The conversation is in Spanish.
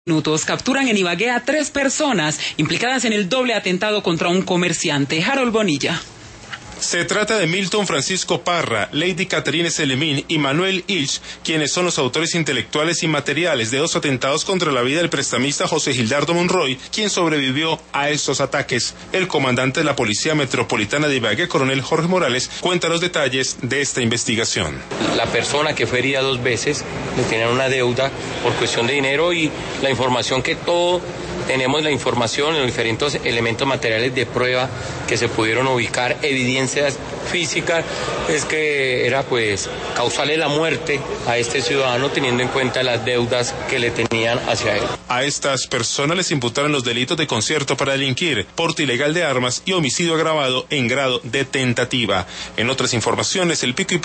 Minutos capturan en Ibagué a 3 personas implicadas en el doble atentado contra un comerciante. Harold Bonilla. Se trata de Milton Francisco Parra, Lady Catherine Selemín y Manuel Ilch, quienes son los autores intelectuales y materiales de 2 atentados contra la vida del prestamista José Gildardo Monroy, quien sobrevivió a estos ataques. El comandante de la Policía Metropolitana de Ibagué, coronel Jorge Morales, cuenta los detalles de esta investigación. La persona que fue herida 2 veces, le tenían una deuda por cuestión de dinero y la información que tenemos la información, los diferentes elementos materiales de prueba que se pudieron ubicar, evidencias físicas, es que era causarle la muerte a este ciudadano teniendo en cuenta las deudas que le tenían hacia él. A estas personas les imputaron los delitos de concierto para delinquir, porte ilegal de armas y homicidio agravado en grado de tentativa. En otras informaciones, el pico y